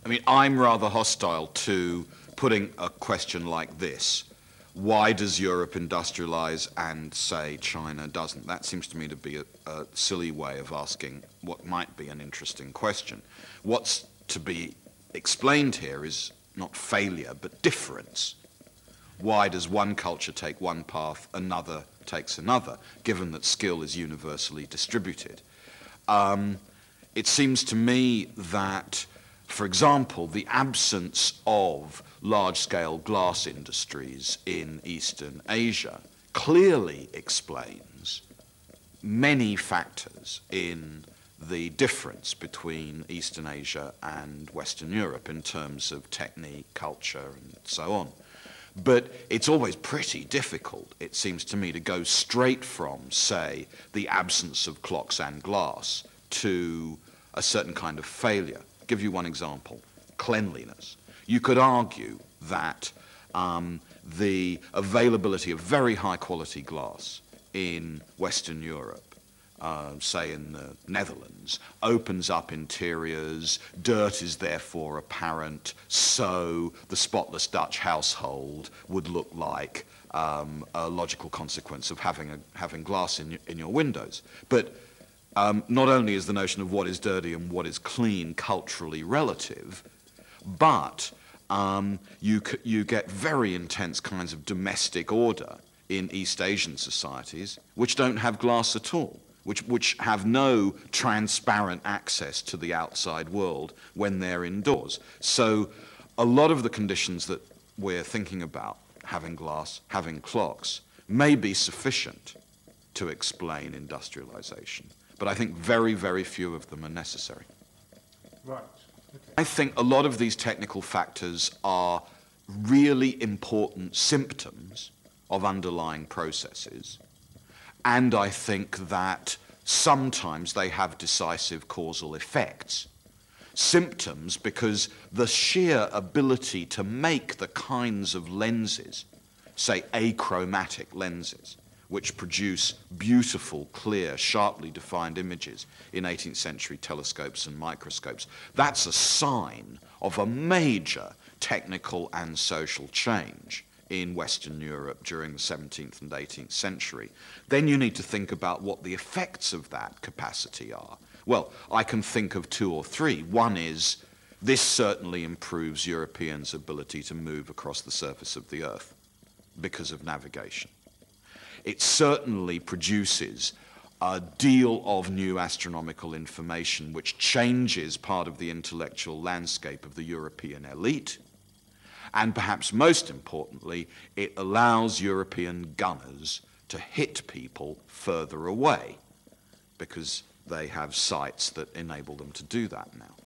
I mean, I'm rather hostile to putting a question like this. Why does Europe industrialize and, say, China doesn't? That seems to me to be a silly way of asking what might be an interesting question. What's to be explained here is not failure, but difference. Why does one culture take one path, another takes another, given that skill is universally distributed? It seems to me that, for example, the absence of large-scale glass industries in Eastern Asia clearly explains many factors in the difference between Eastern Asia and Western Europe in terms of technique, culture, and so on. But it's always pretty difficult, it seems to me, to go straight from, say, the absence of clocks and glass to a certain kind of failure. I'll give you one example, cleanliness. You could argue that the availability of very high-quality glass in Western Europe, say in the Netherlands, opens up interiors, dirt is therefore apparent, so the spotless Dutch household would look like a logical consequence of having glass in your windows. But not only is the notion of what is dirty and what is clean culturally relative, but you get very intense kinds of domestic order in East Asian societies which don't have glass at all, which have no transparent access to the outside world when they're indoors. So a lot of the conditions that we're thinking about, having glass, having clocks, may be sufficient to explain industrialization. But I think very, very few of them are necessary. Right. Okay. I think a lot of these technical factors are really important symptoms of underlying processes, and I think that sometimes they have decisive causal effects. Symptoms because the sheer ability to make the kinds of lenses, say achromatic lenses, which produce beautiful, clear, sharply defined images in 18th century telescopes and microscopes, that's a sign of a major technical and social change in Western Europe during the 17th and 18th century. Then you need to think about what the effects of that capacity are. Well, I can think of two or three. One is, this certainly improves Europeans' ability to move across the surface of the Earth because of navigation. It certainly produces a deal of new astronomical information which changes part of the intellectual landscape of the European elite. And perhaps most importantly, it allows European gunners to hit people further away because they have sights that enable them to do that now.